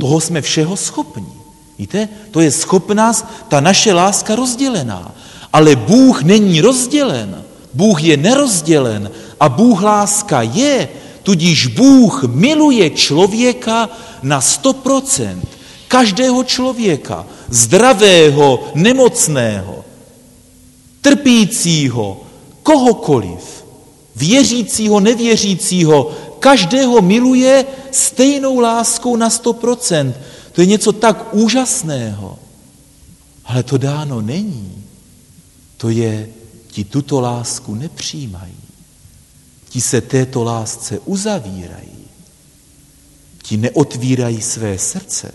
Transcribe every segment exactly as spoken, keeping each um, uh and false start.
Toho jsme všeho schopni. Víte, to je schopná ta naše láska rozdělená. Ale Bůh není rozdělen. Bůh je nerozdělen a Bůh láska je, tudíž Bůh miluje člověka na sto procent. Každého člověka, zdravého, nemocného, trpícího, kohokoliv, věřícího, nevěřícího, každého miluje stejnou láskou na sto procent. To je něco tak úžasného. Ale to dáno není. To je, ti tuto lásku nepřijímají. Ti se této lásce uzavírají. Ti neotvírají své srdce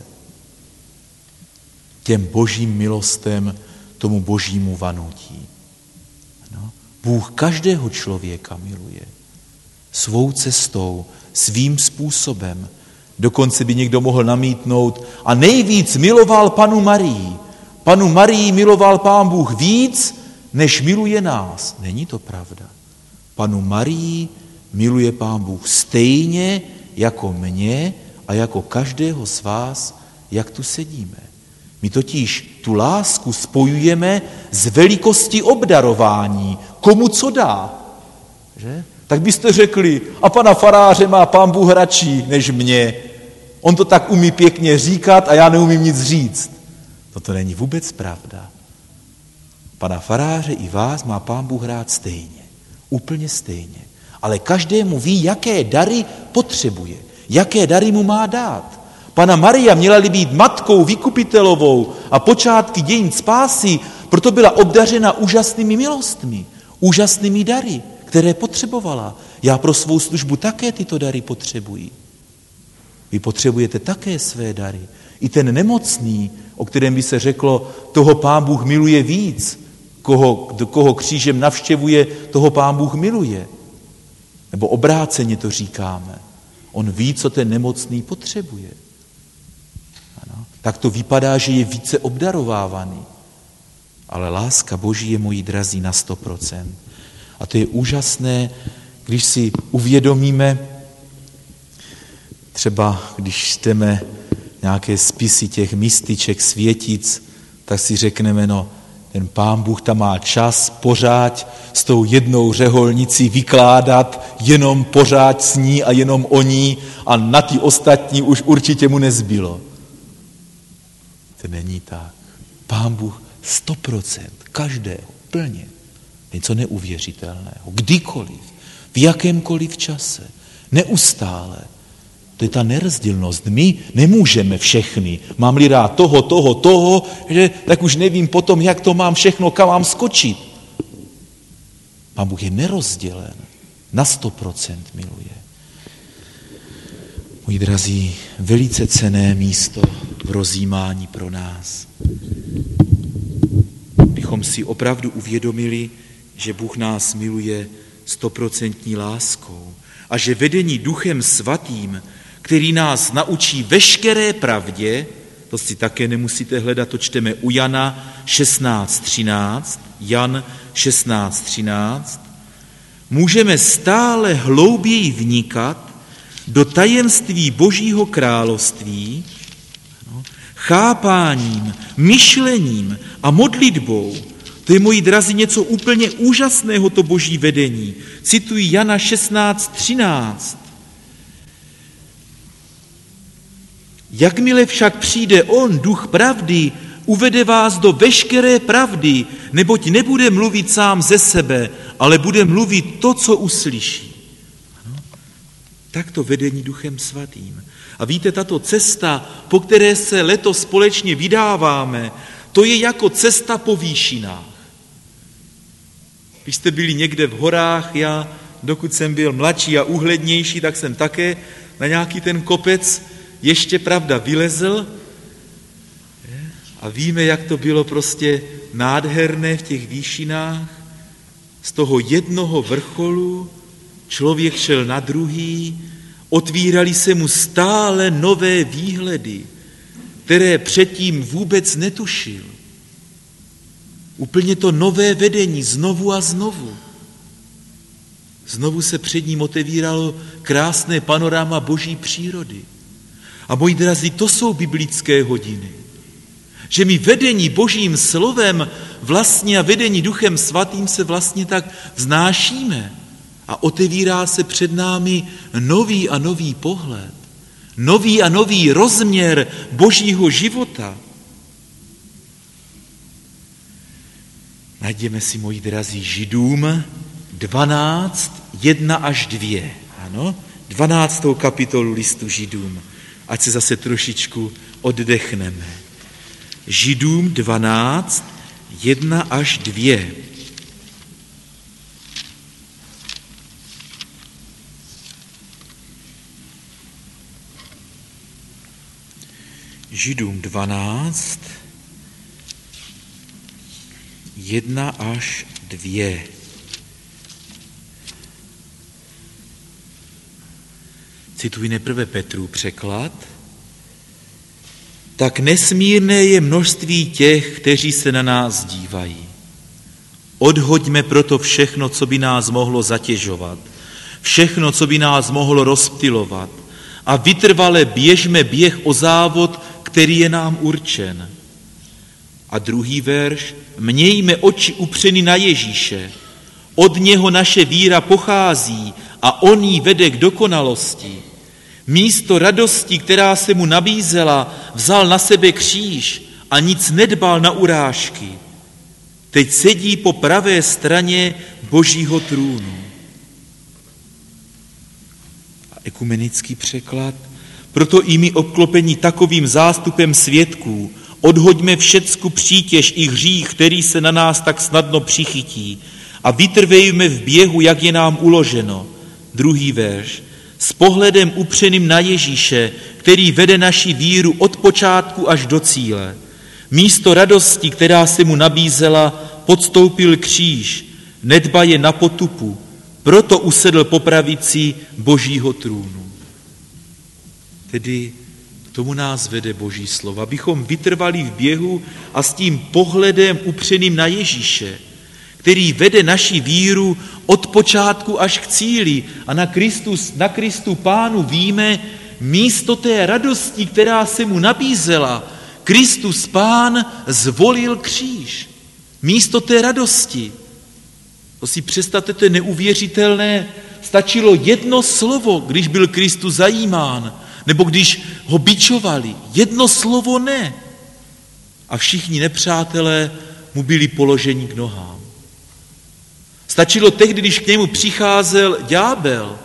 těm božím milostem, tomu božímu vanutí. No. Bůh každého člověka miluje. Svou cestou, svým způsobem. Dokonce by někdo mohl namítnout a nejvíc miloval panu Marii. Panu Marii miloval Pán Bůh víc, než miluje nás. Není to pravda. Panu Marii miluje Pán Bůh stejně jako mě a jako každého z vás, jak tu sedíme. My totiž tu lásku spojujeme s velikostí obdarování. Komu co dá? Že? Tak byste řekli, a pana faráře má Pán Bůh radši než mě. On to tak umí pěkně říkat a já neumím nic říct. To není vůbec pravda. Pana faráře i vás má Pán Bůh rád stejně. Úplně stejně. Ale každému ví, jaké dary potřebuje. Jaké dary mu má dát. Pana Maria měla-li být matkou vykupitelovou a počátky dějin spásy, proto byla obdařena úžasnými milostmi, úžasnými dary, které potřebovala. Já pro svou službu také tyto dary potřebuji. Vy potřebujete také své dary. I ten nemocný, o kterém by se řeklo, toho Pán Bůh miluje víc, koho, koho křížem navštěvuje, toho Pán Bůh miluje. Nebo obráceně to říkáme. On ví, co ten nemocný potřebuje. Ano. Tak to vypadá, že je více obdarovávaný. Ale láska Boží je, moji drazí, na sto procent. A to je úžasné, když si uvědomíme, třeba když čteme nějaké spisy těch mističek, světic, tak si řekneme, no, ten Pán Bůh tam má čas pořád s tou jednou řeholnicí vykládat, jenom pořád s ní a jenom o ní a na ty ostatní už určitě mu nezbylo. To není tak. Pán Bůh sto procent, každého, plně. Něco neuvěřitelného. Kdykoliv, v jakémkoliv čase, neustále. To je ta nerozdílnost. My nemůžeme všechny. Mám-li rád toho, toho, toho, že tak už nevím potom, jak to mám všechno, kam mám skočit. Pán Bůh je nerozdělen. Na sto procent miluje. Moji drazí, velice cenné místo v rozjímání pro nás. Bychom si opravdu uvědomili, že Bůh nás miluje stoprocentní láskou a že vedení Duchem Svatým, který nás naučí veškeré pravdě, to si také nemusíte hledat, to čteme u Jana šestnáct třináct, Jan šestnáct třináct, můžeme stále hlouběji vnikat do tajemství Božího království, no, chápáním, myšlením a modlitbou. To je, moji drazí, něco úplně úžasného, to Boží vedení. Cituji Jana šestnáct třináct. Jakmile však přijde on, duch pravdy, uvede vás do veškeré pravdy, neboť nebude mluvit sám ze sebe, ale bude mluvit to, co uslyší. Ano? Tak to vedení Duchem Svatým. A víte, tato cesta, po které se letos společně vydáváme, to je jako cesta po výšinách. Když jste byli někde v horách, já, dokud jsem byl mladší a úhlednější, tak jsem také na nějaký ten kopec ještě, pravda, vylezl a víme, jak to bylo prostě nádherné v těch výšinách. Z toho jednoho vrcholu člověk šel na druhý, otvírali se mu stále nové výhledy, které předtím vůbec netušil. Úplně to nové vedení, znovu a znovu. Znovu se před ním otevíralo krásné panoráma Boží přírody. A moji drazí, to jsou biblické hodiny. Že my vedení Božím slovem vlastně a vedení Duchem Svatým se vlastně tak vznášíme a otevírá se před námi nový a nový pohled, nový a nový rozměr Božího života. Najdeme si, moji drazí, Židům dvanáct, jedna až dvě. Ano, dvanáctou kapitolu listu Židům. Ať se zase trošičku oddechneme. Židům dvanáct, jedna až dvě. Židům dvanáct, jedna až dvě. Cituji nejprve Petrův překlad. Tak nesmírné je množství těch, kteří se na nás dívají. Odhoďme proto všechno, co by nás mohlo zatěžovat, všechno, co by nás mohlo rozptylovat a vytrvale běžme běh o závod, který je nám určen. A druhý verš, mějme oči upřeny na Ježíše, od něho naše víra pochází a on jí vede k dokonalosti. Místo radosti, která se mu nabízela, vzal na sebe kříž a nic nedbal na urážky. Teď sedí po pravé straně Božího trůnu. A ekumenický překlad. Proto i my obklopení takovým zástupem svědků odhoďme všecku přítěž i hřích, který se na nás tak snadno přichytí a vytrvejme v běhu, jak je nám uloženo. Druhý verš. S pohledem upřeným na Ježíše, který vede naši víru od počátku až do cíle. Místo radosti, která se mu nabízela, podstoupil kříž, nedbaje na potupu, proto usedl po pravici Božího trůnu. Tedy k tomu nás vede Boží slovo, abychom vytrvali v běhu a s tím pohledem upřeným na Ježíše, který vede naši víru od počátku až k cíli. A na Kristus, na Kristu Pánu víme, místo té radosti, která se mu nabízela, Kristus Pán zvolil kříž. Místo té radosti. To si představte, to je neuvěřitelné. Stačilo jedno slovo, když byl Kristus zajímán, nebo když ho bičovali. Jedno slovo ne. A všichni nepřátelé mu byli položeni k nohám. Stačilo tehdy, když k němu přicházel ďábel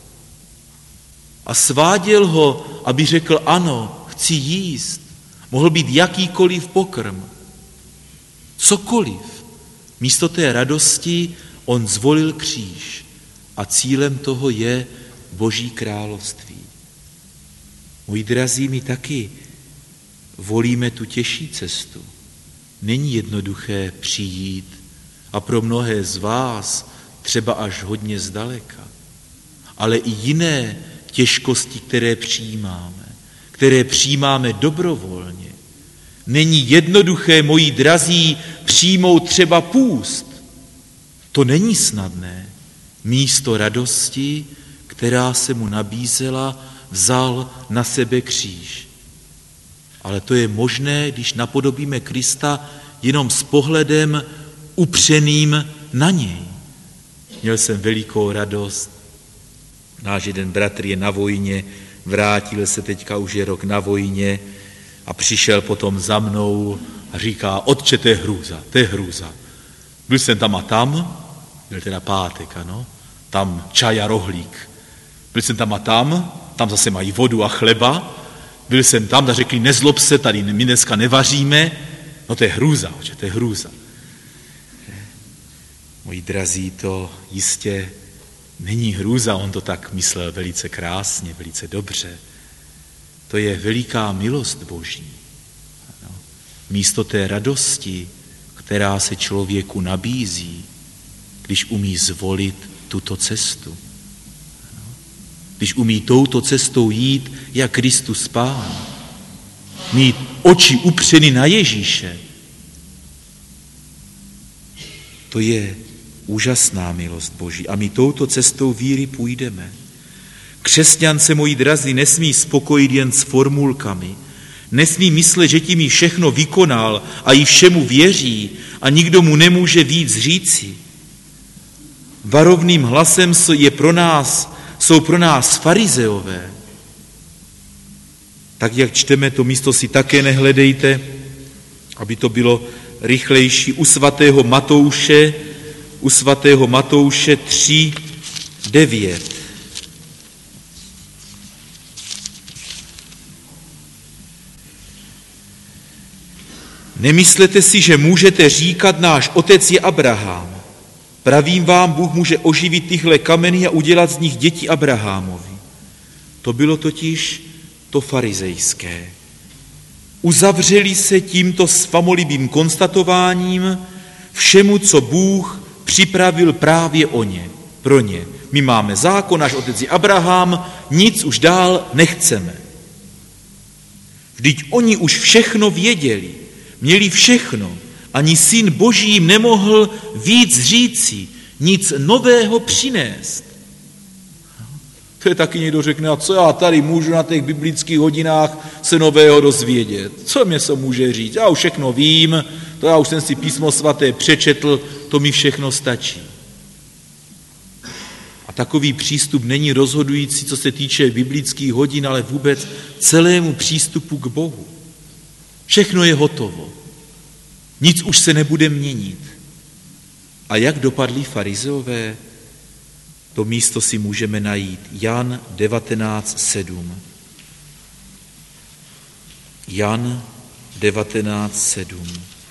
a sváděl ho, aby řekl ano, chci jíst. Mohl být jakýkoliv pokrm. Cokoliv. Místo té radosti on zvolil kříž a cílem toho je Boží království. Moji drazí, my taky volíme tu těžší cestu. Není jednoduché přijít a pro mnohé z vás třeba až hodně zdaleka, ale i jiné těžkosti, které přijímáme, které přijímáme dobrovolně. Není jednoduché, moji drazí, přijmout třeba půst. To není snadné. Místo radosti, která se mu nabízela, vzal na sebe kříž. Ale to je možné, když napodobíme Krista jenom s pohledem upřeným na něj. Měl jsem velikou radost. Náš jeden bratr je na vojně, vrátil se teďka, už je rok na vojně a přišel potom za mnou a říká, otče, to je hrůza, to je hrůza. Byl jsem tam a tam, byl teda pátek, ano, tam čaj a rohlík. Byl jsem tam a tam, tam zase mají vodu a chleba. Byl jsem tam a řekli, nezlob se, tady my dneska nevaříme. No to je hrůza, oče, to je hrůza. Moji drazí, to jistě není hrůza, on to tak myslel velice krásně, velice dobře. To je veliká milost Boží. Ano. Místo té radosti, která se člověku nabízí, když umí zvolit tuto cestu. Ano. Když umí touto cestou jít, jak Kristus Pán. Mít oči upřeny na Ježíše. To je úžasná milost Boží. A my touto cestou víry půjdeme. Křesťan se, moji drazí, nesmí spokojit jen s formulkami. Nesmí myslet, že tím jí všechno vykonal a jí všemu věří a nikdo mu nemůže víc říci. Varovným hlasem je pro nás, jsou pro nás farizeové. Tak, jak čteme, to místo si také nehledejte, aby to bylo rychlejší. U svatého Matouše, u svatého Matouše tři devět. Nemyslete si, že můžete říkat, náš otec je Abraham. Pravím vám, Bůh může oživit tyhle kameny a udělat z nich děti Abrahamovi. To bylo totiž to farizejské. Uzavřeli se tímto svamolibým konstatováním všemu, co Bůh připravil právě o ně, pro ně. My máme zákon, náš otec je Abraham, nic už dál nechceme. Vždyť oni už všechno věděli, měli všechno, ani Syn Boží jim nemohl víc říci, nic nového přinést. To je taky někdo řekne, a co já tady můžu na těch biblických hodinách se nového dozvědět? Co mě se může říct? Já už všechno vím, to já už jsem si písmo svaté přečetl, to mi všechno stačí. A takový přístup není rozhodující, co se týče biblických hodin, ale vůbec celému přístupu k Bohu. Všechno je hotovo. Nic už se nebude měnit. A jak dopadli farizeové? To místo si můžeme najít. Jan devatenáct sedm. Jan devatenáct sedm.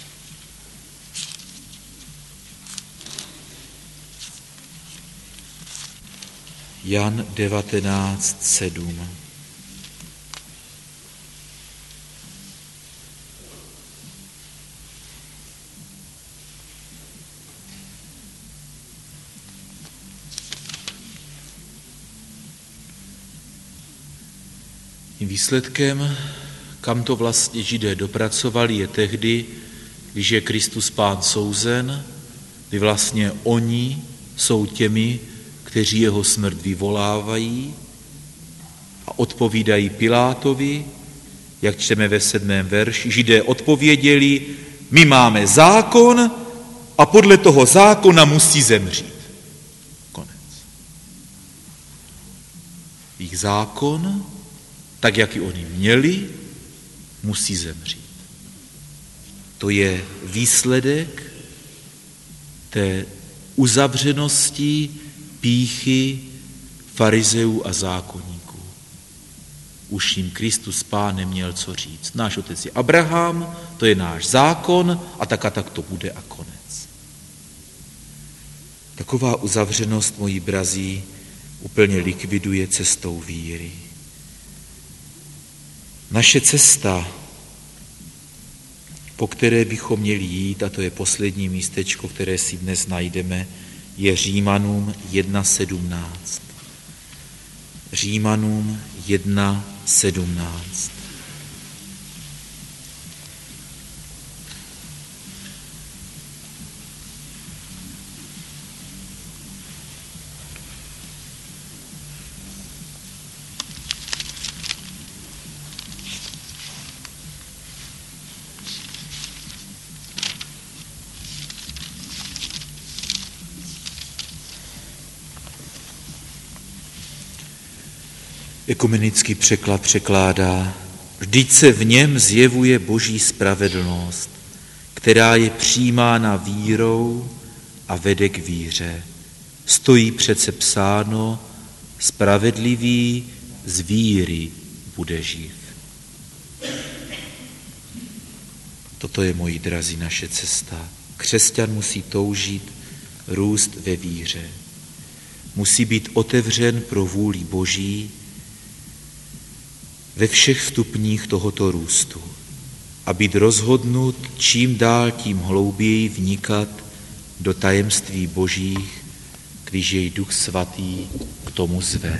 Jan devatenáct sedm. Výsledkem, kam to vlastně Židé dopracovali, je tehdy, když je Kristus Pán souzen, kdy vlastně oni jsou těmi, kteří jeho smrt vyvolávají a odpovídají Pilátovi, jak čteme ve sedmém verši. Židé odpověděli, my máme zákon a podle toho zákona musí zemřít. Konec. Jejich zákon, tak jak i oni měli, musí zemřít. To je výsledek té uzavřenosti, pýchy farizeů a zákonníků. Už jim Kristus Pán neměl co říct. Náš otec je Abraham, to je náš zákon a tak a tak to bude a konec. Taková uzavřenost, moji brazí, úplně likviduje cestou víry. Naše cesta, po které bychom měli jít, a to je poslední místečko, které si dnes najdeme, je Římanům jedna sedmnáct. Římanům jedna sedmnáct. Ekumenický překlad překládá, vždyť se v něm zjevuje Boží spravedlnost, která je přijímána vírou a vede k víře. Stojí přece psáno, spravedlivý z víry bude živ. Toto je, moji drazí, naše cesta. Křesťan musí toužit růst ve víře. Musí být otevřen pro vůli Boží ve všech stupních tohoto růstu a být rozhodnut čím dál tím hlouběji vnikat do tajemství Božích, když jej Duch Svatý k tomu zve.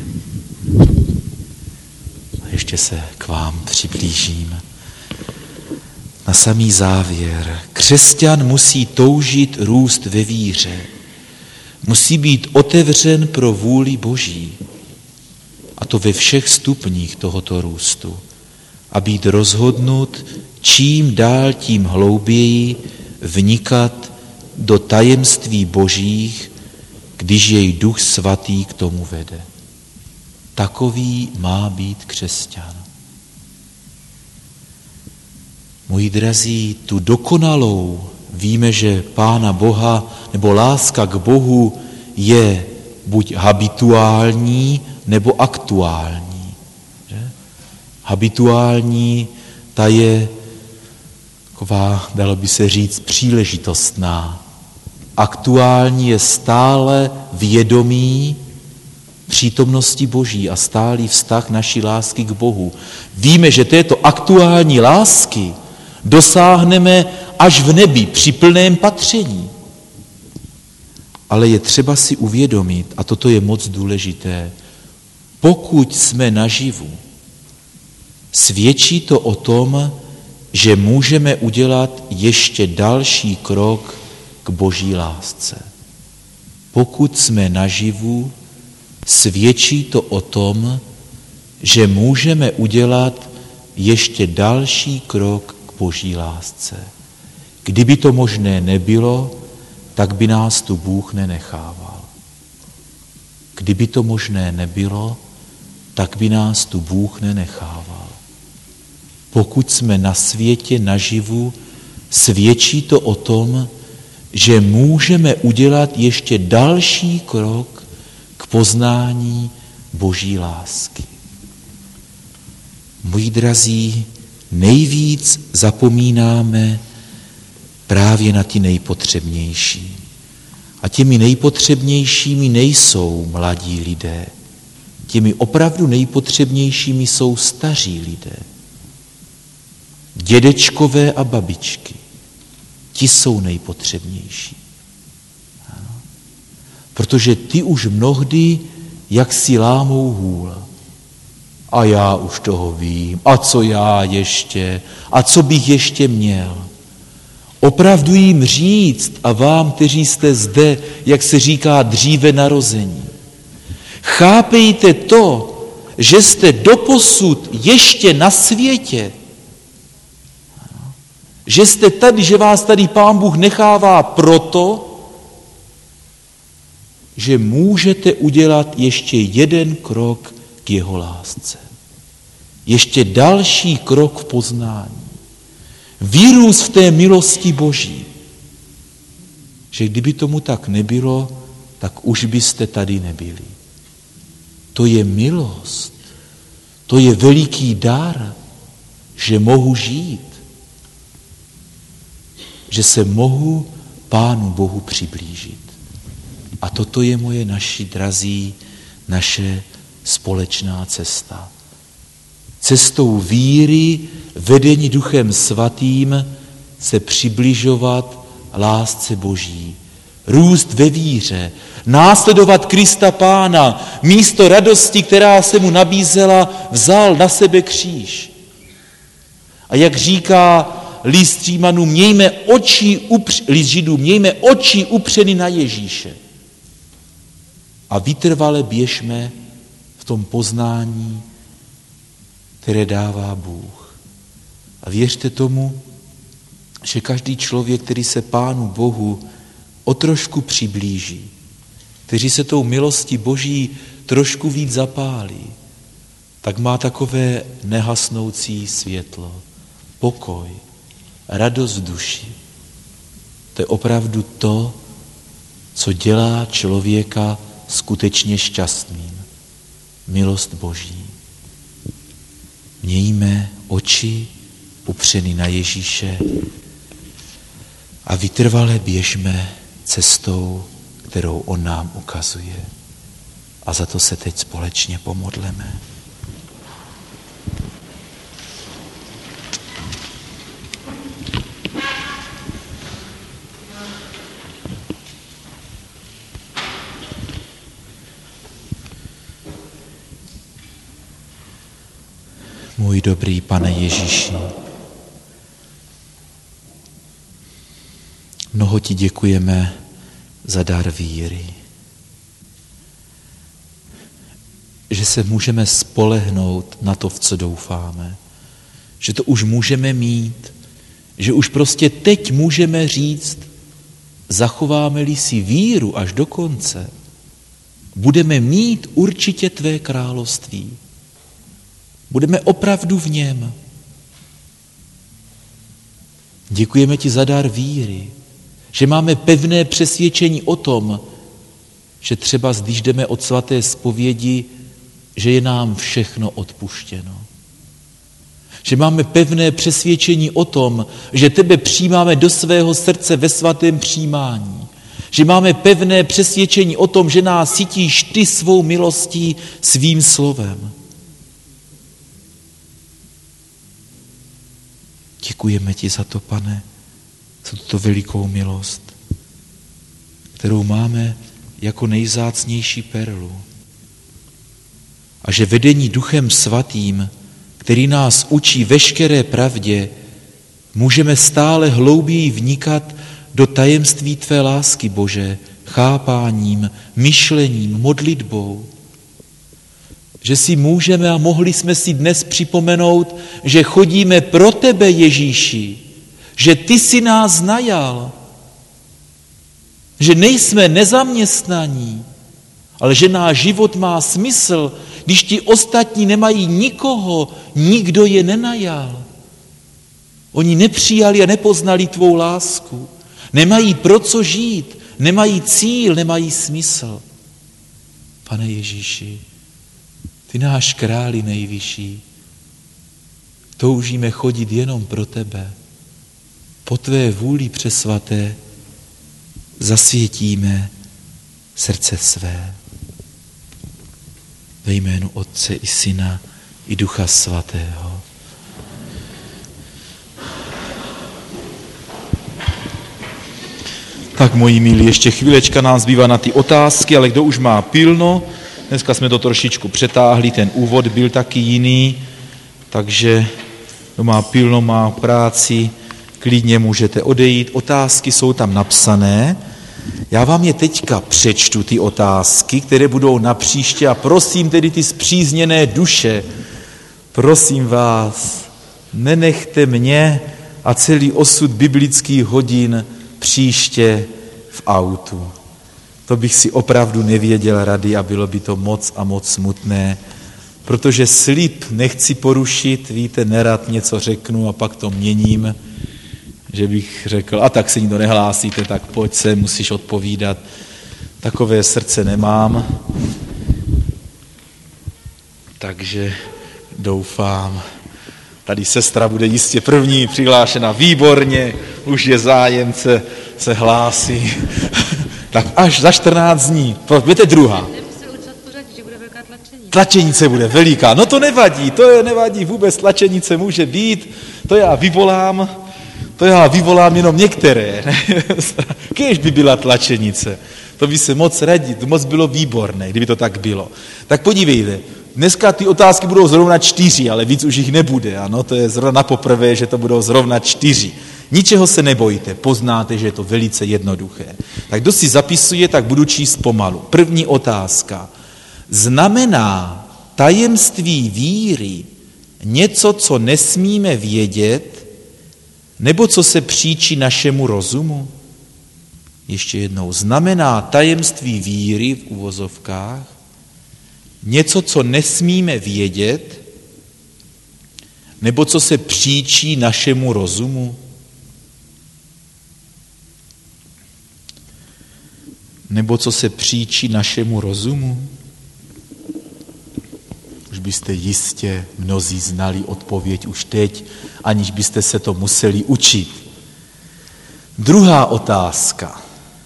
A ještě se k vám přiblížím. Na samý závěr. Křesťan musí toužit růst ve víře. Musí být otevřen pro vůli Boží. a to ve všech stupních tohoto růstu, a být rozhodnut čím dál tím hlouběji vnikat do tajemství božích, když jej Duch Svatý k tomu vede. Takový má být křesťan. Moji drazí, tu dokonalou, víme, že Pána Boha nebo láska k Bohu je buď habituální, nebo aktuální. Že? Habituální, ta je taková, dalo by se říct, příležitostná. Aktuální je stále vědomí přítomnosti Boží a stálý vztah naší lásky k Bohu. Víme, že této aktuální lásky dosáhneme až v nebi při plném patření. Ale je třeba si uvědomit, a toto je moc důležité, pokud jsme naživu, svědčí to o tom, že můžeme udělat ještě další krok k Boží lásce. Pokud jsme naživu, svědčí to o tom, že můžeme udělat ještě další krok k Boží lásce. Kdyby to možné nebylo, tak by nás tu Bůh nenechával. Kdyby to možné nebylo, tak by nás tu Bůh nenechával. Pokud jsme na světě naživu, svědčí to o tom, že můžeme udělat ještě další krok k poznání Boží lásky. Moji drazí, nejvíc zapomínáme právě na ty nejpotřebnější. A těmi nejpotřebnějšími nejsou mladí lidé. Těmi opravdu nejpotřebnějšími jsou staří lidé. Dědečkové a babičky. Ti jsou nejpotřebnější. Ano. Protože ty už mnohdy jak si lámou hůl. A já už toho vím. A co já ještě? A co bych ještě měl? Opravdu jim říct a vám, kteří jste zde, jak se říká, dříve narození. Chápejte to, že jste doposud ještě na světě. Že jste tady, že vás tady Pán Bůh nechává proto, že můžete udělat ještě jeden krok k jeho lásce. Ještě další krok v poznání. Vyrůst v té milosti Boží. Že kdyby tomu tak nebylo, tak už byste tady nebyli. To je milost. To je veliký dar, že mohu žít. Že se mohu Pánu Bohu přiblížit. A toto je moje, naši drazí, naše společná cesta. Cestou víry, vedení Duchem Svatým, se přibližovat lásce Boží. Růst ve víře, následovat Krista Pána, místo radosti, která se mu nabízela, vzal na sebe kříž. A jak říká list Římanům, mějme oči, upř, list Židům, mějme oči upřeny na Ježíše. A vytrvale běžme v tom poznání, které dává Bůh. A věřte tomu, že každý člověk, který se Pánu Bohu o trošku přiblíží, který se tou milostí Boží trošku víc zapálí, tak má takové nehasnoucí světlo, pokoj, radost v duši. To je opravdu to, co dělá člověka skutečně šťastným. Milost Boží. Mějme oči upřeny na Ježíše a vytrvale běžme cestou, kterou on nám ukazuje. A za to se teď společně pomodleme. Můj dobrý Pane Ježíši, mnoho ti děkujeme za dar víry. že se můžeme spolehnout na to, v co doufáme. Že to už můžeme mít, že už prostě teď můžeme říct, zachováme-li si víru až do konce, budeme mít určitě tvé království. Budeme opravdu v něm. Děkujeme ti za dar víry, že máme pevné přesvědčení o tom, že třeba když jdeme od svaté zpovědi, že je nám všechno odpuštěno. Že máme pevné přesvědčení o tom, že tebe přijímáme do svého srdce ve svatém přijímání. Že máme pevné přesvědčení o tom, že nás sytíš ty svou milostí, svým slovem. Děkujeme ti za to, Pane, za tuto velikou milost, kterou máme jako nejvzácnější perlu. A že vedení Duchem Svatým, který nás učí veškeré pravdě, můžeme stále hlouběji vnikat do tajemství tvé lásky, Bože, chápáním, myšlením, modlitbou. Že si můžeme a mohli jsme si dnes připomenout, že chodíme pro tebe, Ježíši, že ty jsi nás najal, že nejsme nezaměstnaní, ale že náš život má smysl, když ti ostatní nemají nikoho, nikdo je nenajal. Oni nepřijali a nepoznali tvou lásku. Nemají pro co žít, nemají cíl, nemají smysl. Pane Ježíši, ty náš králi nejvyšší, toužíme chodit jenom pro tebe. Po tvé vůli přesvaté zasvětíme srdce své. Ve jménu Otce i Syna i Ducha Svatého. Tak, moji milí, ještě chvílečka nám zbývá na ty otázky, ale kdo už má pilno, dneska jsme to trošičku přetáhli, ten úvod byl taky jiný, takže kdo má pilno, má práci, klidně můžete odejít. Otázky jsou tam napsané. Já vám je teďka přečtu, ty otázky, které budou na příště, a prosím tedy ty spřízněné duše, prosím vás, nenechte mě a celý osud biblických hodin příště v autu. To bych si opravdu nevěděl rady a bylo by to moc a moc smutné, protože slib nechci porušit, víte, nerad něco řeknu a pak to měním, že bych řekl, a tak se nikdo nehlásíte, tak pojď se, musíš odpovídat. Takové srdce nemám, takže doufám, tady sestra bude jistě první přihlášena, výborně, už je zájemce, se hlásí. Tak až za čtrnáct dní, budete druhá. Tlačenice bude veliká, no to nevadí, to je nevadí vůbec, tlačenice může být, to já vyvolám, to já vyvolám jenom některé. Kéž by byla tlačenice, to by se moc radí, to moc bylo výborné, kdyby to tak bylo. Tak podívejte, dneska ty otázky budou zrovna čtyři, ale víc už jich nebude, ano, to je zrovna poprvé, že to budou zrovna čtyři. Ničeho se nebojte, poznáte, že je to velice jednoduché. Tak kdo si zapisuje, tak budu číst pomalu. První otázka. Znamená tajemství víry něco, co nesmíme vědět, nebo co se příčí našemu rozumu? Ještě jednou. Znamená tajemství víry v uvozovkách něco, co nesmíme vědět, nebo co se příčí našemu rozumu? Nebo co se příčí našemu rozumu? Už byste jistě mnozí znali odpověď už teď, aniž byste se to museli učit. Druhá otázka.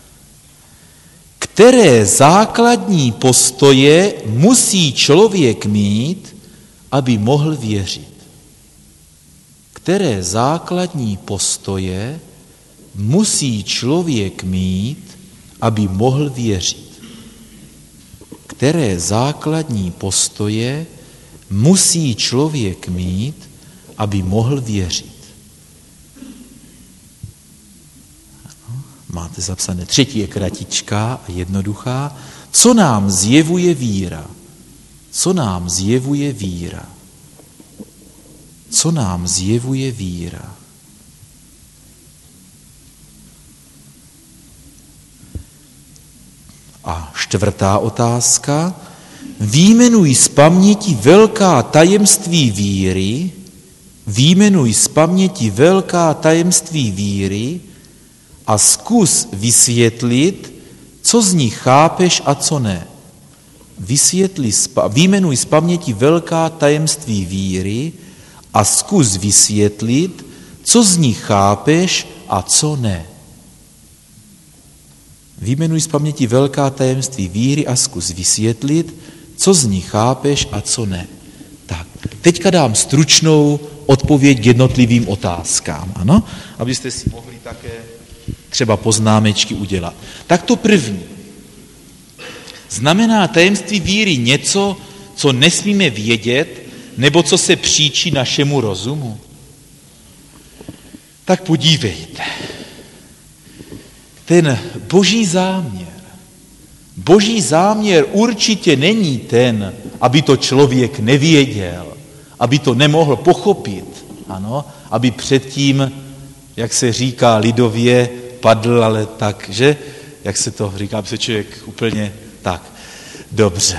Které základní postoje musí člověk mít, aby mohl věřit? Které základní postoje musí člověk mít, aby mohl věřit? Které základní postoje musí člověk mít, aby mohl věřit? Máte zapsané. Třetí je kratičká a jednoduchá. Co nám zjevuje víra? Co nám zjevuje víra? Co nám zjevuje víra? A čtvrtá otázka. Výjmenuj z paměti velká tajemství víry, výjmenuj z paměti velká tajemství víry a zkus vysvětlit, co z nich chápeš a co ne. Vysvětli, výjmenuj z paměti velká tajemství víry a zkus vysvětlit, co z nich chápeš a co ne. Výjmenuj z paměti velká tajemství víry a zkus vysvětlit, co z nich chápeš a co ne. Tak, teďka dám stručnou odpověď k jednotlivým otázkám, ano? Abyste si mohli také třeba poznámečky udělat. Tak to první. Znamená tajemství víry něco, co nesmíme vědět, nebo co se příčí našemu rozumu? Tak podívejte. Ten boží záměr, boží záměr určitě není ten, aby to člověk nevěděl, aby to nemohl pochopit, ano, aby předtím, jak se říká lidově, padl, ale tak, že? Jak se to říká, aby se člověk úplně tak. Dobře.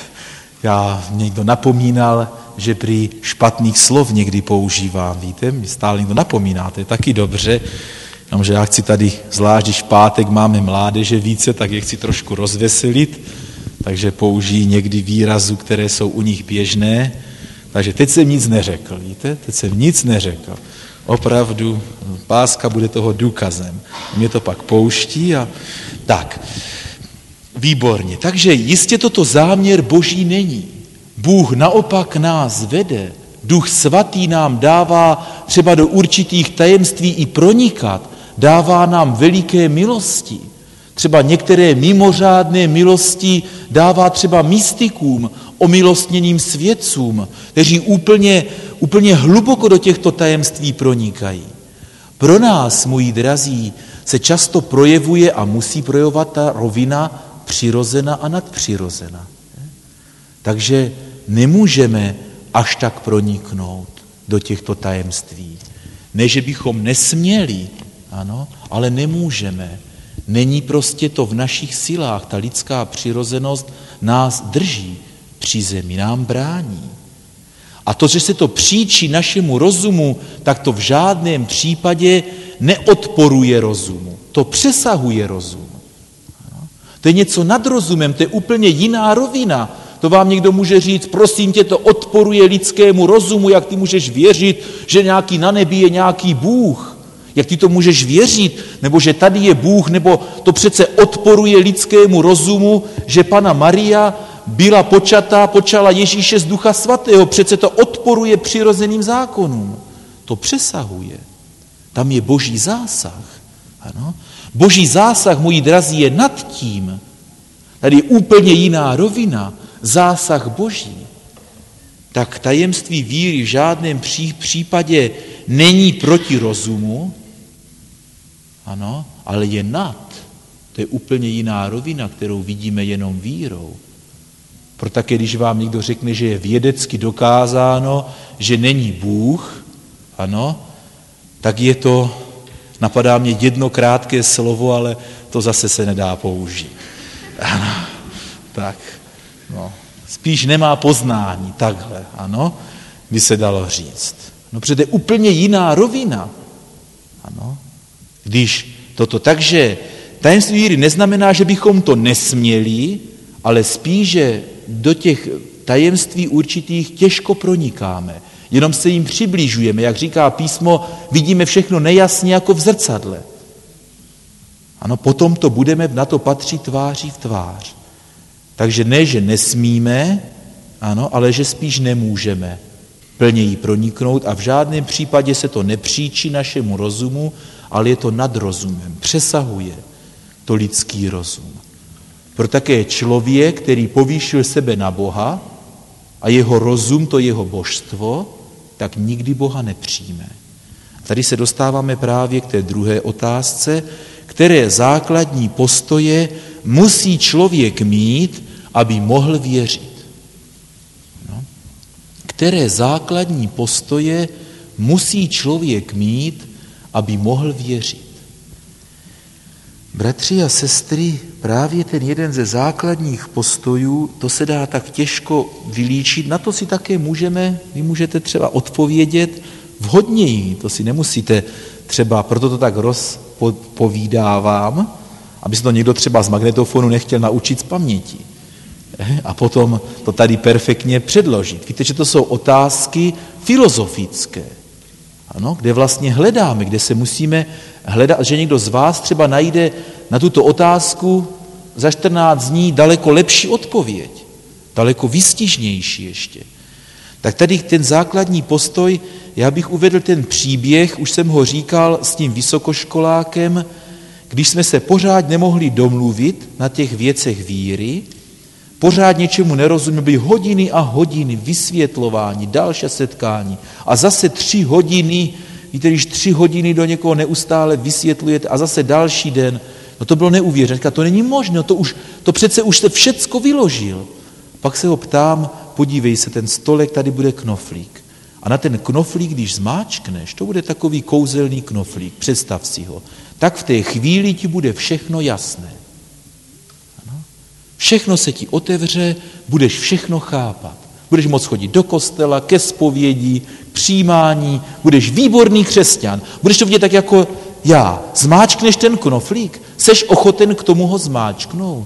Já někdo napomínal, že prý špatných slov někdy používám, víte, mi stále někdo napomíná, to je taky dobře, jenomže já chci tady, zvlášť když v pátek máme mládeže více, tak je chci trošku rozveselit, takže použijí někdy výrazů, které jsou u nich běžné, takže teď jsem nic neřekl, víte, teď jsem nic neřekl. Opravdu, páska bude toho důkazem. Mě to pak pouští a tak. Výborně. Takže jistě toto záměr boží není. Bůh naopak nás vede. Duch svatý nám dává třeba do určitých tajemství i pronikat. Dává nám veliké milosti. Třeba některé mimořádné milosti dává třeba mystikům, omilostněným svědcům, kteří úplně, úplně hluboko do těchto tajemství pronikají. Pro nás, moji drazí, se často projevuje a musí projevovat ta rovina přirozená a nadpřirozená. Takže nemůžeme až tak proniknout do těchto tajemství. Ne, že bychom nesměli, ano, ale nemůžeme. Není prostě to v našich silách, ta lidská přirozenost nás drží při zemi, nám brání. A to, že se to příčí našemu rozumu, tak to v žádném případě neodporuje rozumu. To přesahuje rozum. To je něco nad rozumem, to je úplně jiná rovina. To vám někdo může říct, prosím tě, to odporuje lidskému rozumu, jak ty můžeš věřit, že nějaký na nebi je nějaký Bůh. Jak ty to můžeš věřit, nebo že tady je Bůh, nebo to přece odporuje lidskému rozumu, že Panna Maria byla počatá, počala Ježíše z Ducha Svatého. Přece to odporuje přirozeným zákonům. To přesahuje. Tam je boží zásah. Ano? Boží zásah, moji drazí, je nad tím. Tady je úplně jiná rovina. Zásah boží. Tak tajemství víry v žádném případě není proti rozumu, ano, ale je nad. To je úplně jiná rovina, kterou vidíme jenom vírou. Proto také, když vám někdo řekne, že je vědecky dokázáno, že není Bůh, ano, tak je to, napadá mě jedno krátké slovo, ale to zase se nedá použít. Ano, tak, no, spíš nemá poznání, takhle, ano, by se dalo říct. No, protože to je úplně jiná rovina, ano, když toto, takže tajemství víry neznamená, že bychom to nesměli, ale spíš, že do těch tajemství určitých těžko pronikáme. Jenom se jim přibližujeme, jak říká písmo, vidíme všechno nejasně jako v zrcadle. Ano, potom to budeme na to patřit tváří v tvář. Takže ne, že nesmíme, ano, ale že spíš nemůžeme plně jí proniknout a v žádném případě se to nepříčí našemu rozumu, ale je to nad rozumem, přesahuje to lidský rozum. Proto také člověk, který povýšil sebe na Boha a jeho rozum, to jeho božstvo, tak nikdy Boha nepřijme. Tady se dostáváme právě k té druhé otázce, které základní postoje musí člověk mít, aby mohl věřit. které základní postoje musí člověk mít, aby mohl věřit. Bratři a sestry, právě ten jeden ze základních postojů, to se dá tak těžko vylíčit, na to si také můžeme, vy můžete třeba odpovědět vhodněji, to si nemusíte třeba, proto to tak rozpovídávám, aby se to někdo třeba z magnetofonu nechtěl naučit z paměti. A potom to tady perfektně předložit. Víte, že to jsou otázky filozofické, ano, kde vlastně hledáme, kde se musíme hledat, že někdo z vás třeba najde na tuto otázku za čtrnáct dní daleko lepší odpověď, daleko výstižnější ještě. Tak tady ten základní postoj, já bych uvedl ten příběh, už jsem ho říkal s tím vysokoškolákem, když jsme se pořád nemohli domluvit na těch věcech víry, pořád něčemu nerozuměli, byly hodiny a hodiny vysvětlování, další setkání a zase tři hodiny, víte, když tři hodiny do někoho neustále vysvětlujete a zase další den, no to bylo neuvěřitelné, říká, to není možné, to, už, to přece už se všecko vyložil. Pak se ho ptám, podívej se, ten stolek, tady bude knoflík. A na ten knoflík, když zmáčkneš, to bude takový kouzelný knoflík, představ si ho, tak v té chvíli ti bude všechno jasné. Ano? Všechno se ti otevře, budeš všechno chápat. Budeš moct chodit do kostela, ke zpovědi, k přijímání, budeš výborný křesťan. Budeš to vidět tak jako já. Zmáčkneš ten knoflík, seš ochoten k tomu ho zmáčknout.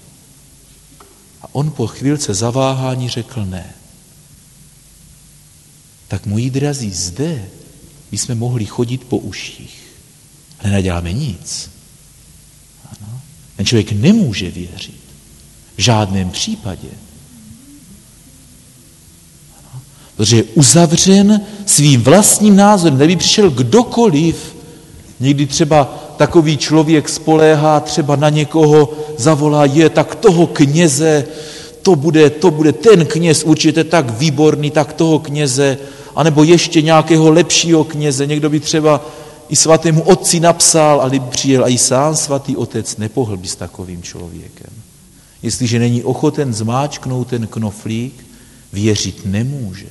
A on po chvílce zaváhání řekl ne. Tak moji drazí, zde bychom mohli chodit po uších. A nenaděláme nic. Ano. Ten člověk nemůže věřit. V žádném případě. Ano. Protože je uzavřen svým vlastním názorem. Kdyby přišel kdokoliv, někdy třeba takový člověk spoléhá třeba na někoho, zavolá, je, tak toho kněze, to bude, to bude ten kněz určitě tak výborný, tak toho kněze, anebo ještě nějakého lepšího kněze. Někdo by třeba i svatému otci napsal, ale by přijel a i sám svatý otec nepohl by s takovým člověkem. Jestliže není ochoten zmáčknout ten knoflík, věřit nemůže.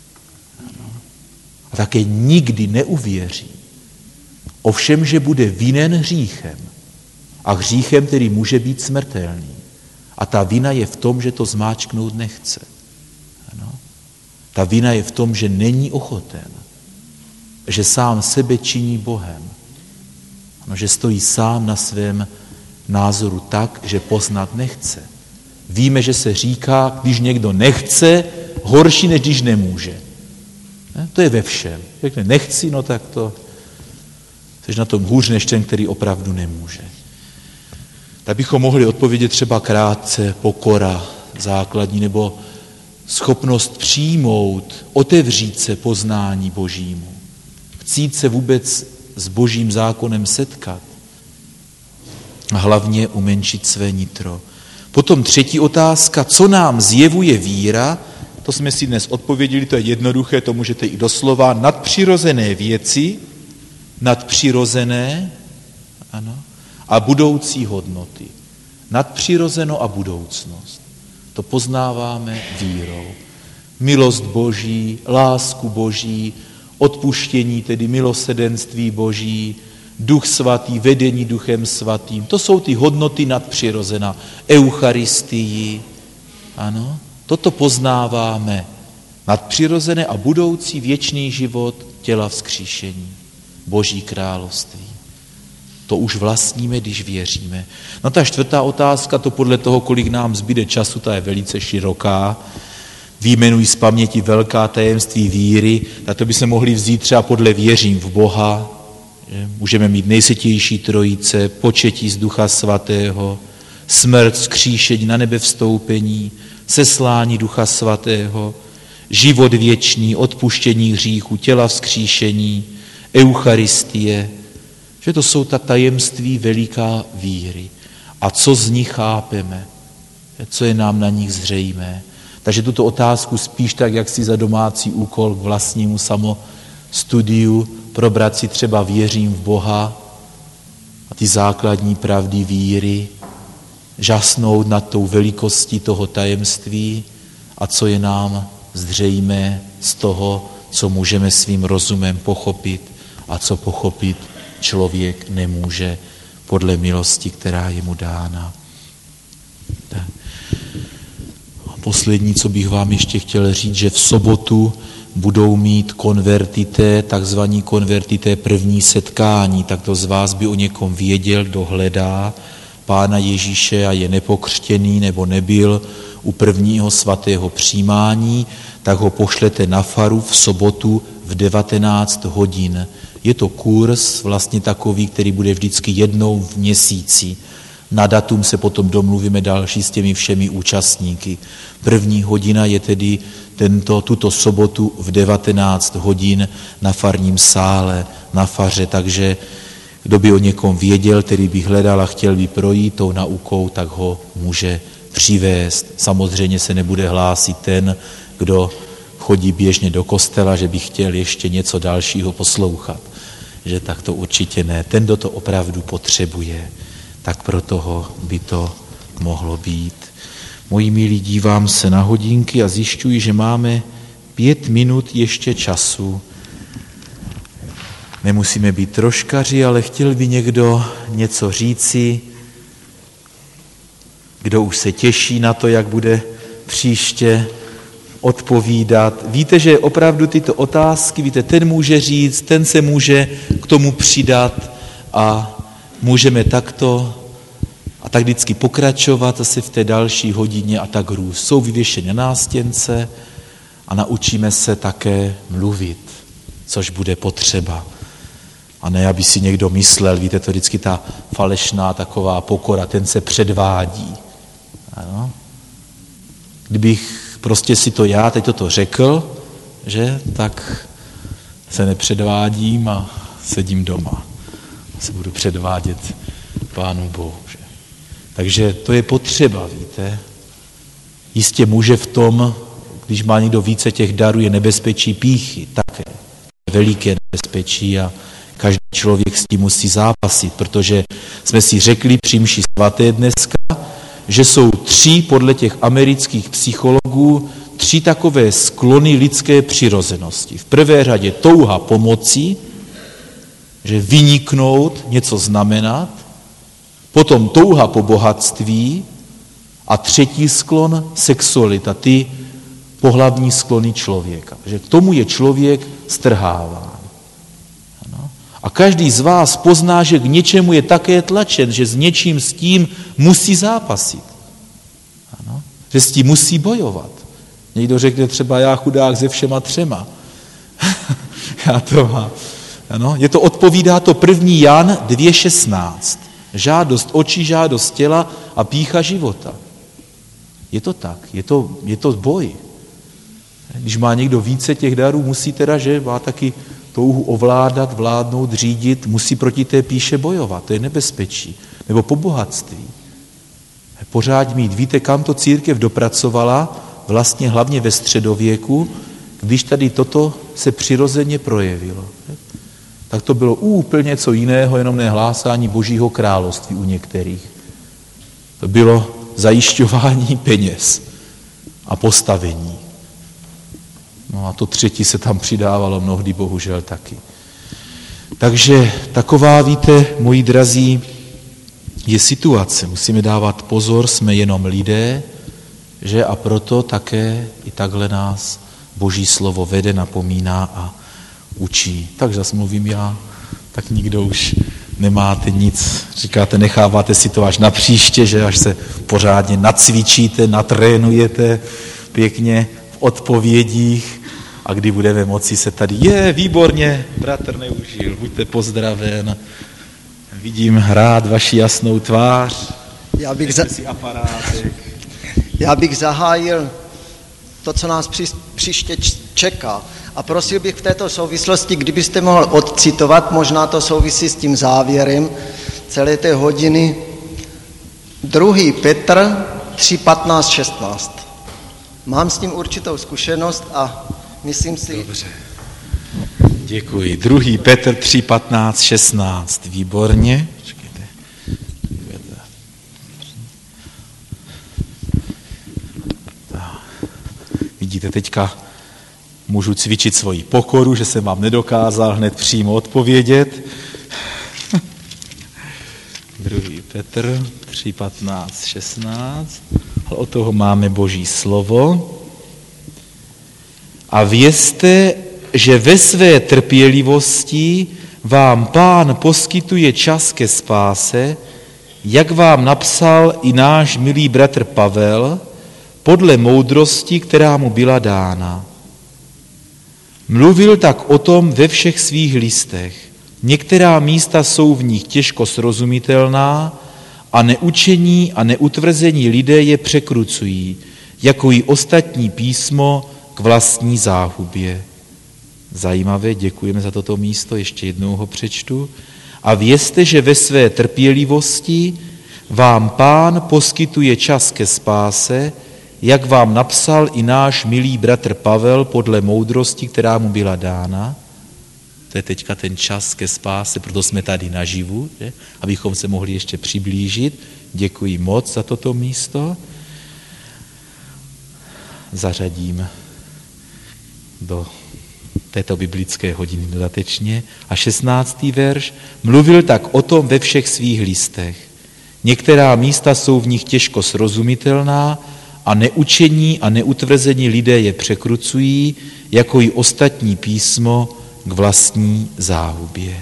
A také nikdy neuvěří. Ovšem, že bude vinen hříchem. A hříchem, který může být smrtelný. A ta vina je v tom, že to zmáčknout nechce. Ano. Ta vina je v tom, že není ochoten. Že sám sebe činí Bohem. Ano, že stojí sám na svém názoru tak, že poznat nechce. Víme, že se říká, když někdo nechce, horší, než když nemůže. Ne? To je ve všem. Řekne, nechci, no tak to jsi na tom hůř než ten, který opravdu nemůže. Tak bychom mohli odpovědět třeba krátce pokora základní, nebo schopnost přijmout, otevřít se poznání Božímu. Chcít se vůbec s Božím zákonem setkat. A hlavně umenšit své nitro. Potom třetí otázka, co nám zjevuje víra, to jsme si dnes odpověděli, to je jednoduché, to můžete i doslova, nadpřirozené věci, nadpřirozené, ano, a budoucí hodnoty. Nadpřirozeno a budoucnost. To poznáváme vírou. Milost Boží, lásku Boží, odpuštění, tedy milosedenství Boží, Duch svatý, vedení Duchem svatým. To jsou ty hodnoty nadpřirozena. Eucharistii. Ano, toto poznáváme. Nadpřirozené a budoucí věčný život těla vzkříšení. Boží království. To už vlastníme, když věříme. No ta čtvrtá otázka, to podle toho, kolik nám zbyde času, ta je velice široká. Výjmenují z paměti velká tajemství víry, tak to by se mohli vzít třeba podle věřím v Boha. Že? Můžeme mít nejsvětější trojice, početí z Ducha svatého, smrt, vzkříšení, na nebe vstoupení, seslání Ducha svatého, život věčný, odpuštění hříchu, těla vzkříšení, Eucharistie, že to jsou ta tajemství veliká víry. A co z nich chápeme? Co je nám na nich zřejmé? Takže tuto otázku spíš tak, jak si za domácí úkol k vlastnímu samostudiu probrat si třeba věřím v Boha a ty základní pravdy víry, žasnout nad tou velikostí toho tajemství a co je nám zřejmé z toho, co můžeme svým rozumem pochopit a co pochopit člověk nemůže podle milosti, která je mu dána. Tak. A poslední, co bych vám ještě chtěl říct, že v sobotu budou mít konvertité, takzvaní konvertité první setkání, tak to z vás by o někom věděl, kdo hledá Pána Ježíše a je nepokřtěný nebo nebyl u prvního svatého přijímání, tak ho pošlete na faru v sobotu v devatenáct hodin. Je to kurz vlastně takový, který bude vždycky jednou v měsíci. Na datum se potom domluvíme další s těmi všemi účastníky. První hodina je tedy tento, tuto sobotu v devatenáct hodin na farním sále, na faře, takže kdo by o někom věděl, který by hledal a chtěl by projít tou naukou, tak ho může přivést. Samozřejmě se nebude hlásit ten, kdo chodí běžně do kostela, že by chtěl ještě něco dalšího poslouchat. Že tak to určitě ne. Ten, kdo to opravdu potřebuje, tak pro toho by to mohlo být. Moji milí, dívám se na hodinky a zjišťuji, že máme pět minut ještě času. Nemusíme být troškaři, ale chtěl by někdo něco říci, kdo už se těší na to, jak bude příště odpovídat. Víte, že opravdu tyto otázky, víte, ten může říct, ten se může k tomu přidat a můžeme takto a tak vždycky pokračovat asi v té další hodině a tak růst. Jsou vyvěšeny na nástěnce a naučíme se také mluvit, což bude potřeba. A ne, aby si někdo myslel, víte, to vždycky ta falešná taková pokora, ten se předvádí. Ano. Kdybych prostě si to já teď toto řekl, že, tak se nepředvádím a sedím doma. Se budu předvádět Pánu Bohu. Že. Takže to je potřeba, víte. Jistě může v tom, když má někdo více těch darů, je nebezpečí pýchy, také. Veliké nebezpečí a každý člověk s tím musí zápasit, protože jsme si řekli při mši svaté dneska, že jsou tři, podle těch amerických psychologů, tři takové sklony lidské přirozenosti. V prvé řadě touha pomoci, že vyniknout, něco znamenat, potom touha po bohatství a třetí sklon sexualita, ty pohlavní sklony člověka. Že k tomu je člověk strháván. Ano. A každý z vás pozná, že k něčemu je také tlačen, že s něčím s tím musí zápasit. Ano. Že s tím musí bojovat. Někdo řekne třeba já chudák se všema třema. já to mám. Ano. Je to odpovídá to první Jan dvě šestnáct. Žádost očí, žádost těla a pýcha života. Je to tak, je to, je to boj. Když má někdo více těch darů, musí teda, že má taky touhu ovládat, vládnout, řídit, musí proti té pýše bojovat, to je nebezpečí. Nebo po bohatství. Pořád mít, víte, kam to církev dopracovala, vlastně hlavně ve středověku, když tady toto se přirozeně projevilo. Tak to bylo úplně co jiného, jenom nehlásání Božího království u některých. To bylo zajišťování peněz a postavení. No a to třetí se tam přidávalo mnohdy, bohužel taky. Takže taková, víte, moji drazí, je situace. Musíme dávat pozor, jsme jenom lidé, že a proto také i takhle nás Boží slovo vede, napomíná a učí. Tak zase mluvím já, tak nikdo už nemáte nic. Říkáte, necháváte si to až na příště, že až se pořádně nacvičíte, natrénujete pěkně v odpovědích a kdy budeme moci se tady, je, výborně, bratr Neužil, buďte pozdraven, vidím rád vaši jasnou tvář, já bych, za... si aparátek. já bych zahájil to, co nás při... příště čeká. A prosil bych v této souvislosti, kdybyste mohl odcitovat, možná to souvisí s tím závěrem celé té hodiny, druhý Petr tři patnáct šestnáct. Mám s tím určitou zkušenost a myslím si... Dobře. Děkuji. druhý Petr tři patnáct šestnáct. Výborně. Počkejte. Vidíte, teďka můžu cvičit svoji pokoru, že jsem vám nedokázal hned přímo odpovědět. druhý Petr tři, patnáct, šestnáct. Od toho máme Boží slovo. A vězte, že ve své trpělivosti vám Pán poskytuje čas ke spáse, jak vám napsal i náš milý bratr Pavel, podle moudrosti, která mu byla dána. Mluvil tak o tom ve všech svých listech. Některá místa jsou v nich těžko srozumitelná a neučení a neutvrzení lidé je překrucují, jako i ostatní písmo k vlastní záhubě. Zajímavé, děkujeme za toto místo, ještě jednou ho přečtu. A vězte, že ve své trpělivosti vám Pán poskytuje čas ke spáse, jak vám napsal i náš milý bratr Pavel podle moudrosti, která mu byla dána. To je teďka ten čas ke spáse, proto jsme tady naživu, že? Abychom se mohli ještě přiblížit. Děkuji moc za toto místo. Zařadím do této biblické hodiny dodatečně. A šestnáctý verš. Mluvil tak o tom ve všech svých listech. Některá místa jsou v nich těžko srozumitelná a neučení a neutvrzení lidé je překrucují, jako i ostatní písmo k vlastní záhubě.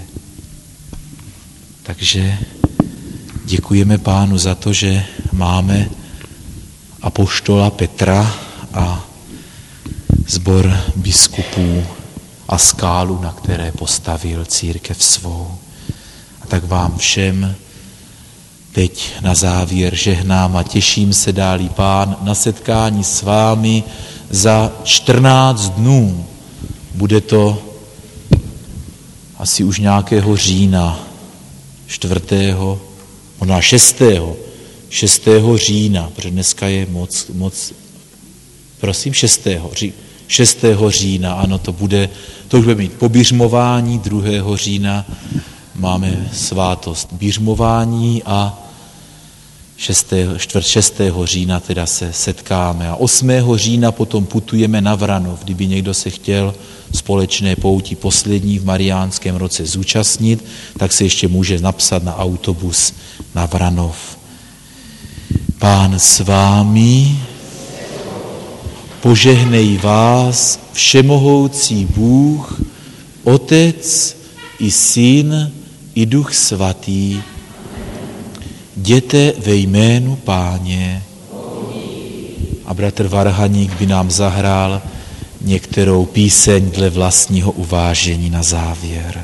Takže děkujeme Pánu za to, že máme apoštola Petra a sbor biskupů a skálu, na které postavil církev svou. A tak vám všem teď na závěr žehnám a těším se, dá-li Pán, na setkání s vámi za čtrnáct dnů. Bude to asi už nějakého října, čtvrtého, ona šestého, šestého října, protože dneska je moc, moc, prosím, šestého, šestého října, ano, to bude, to už bude mít poběžmování, druhého října máme svátost běžmování a šestého října teda se setkáme. A osmého října potom putujeme na Vranov. Kdyby někdo se chtěl společné pouti poslední v mariánském roce zúčastnit, tak se ještě může napsat na autobus na Vranov. Pán s vámi, požehnej vás všemohoucí Bůh, Otec i Syn i Duch Svatý. Jděte ve jménu Páně. A bratr Varhaník by nám zahrál některou píseň dle vlastního uvážení na závěr.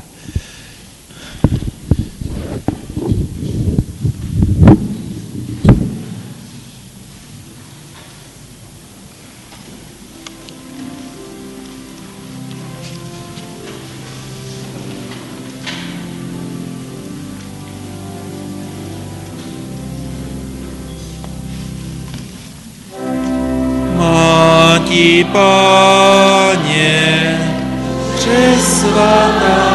Ti, Páně, přesvatá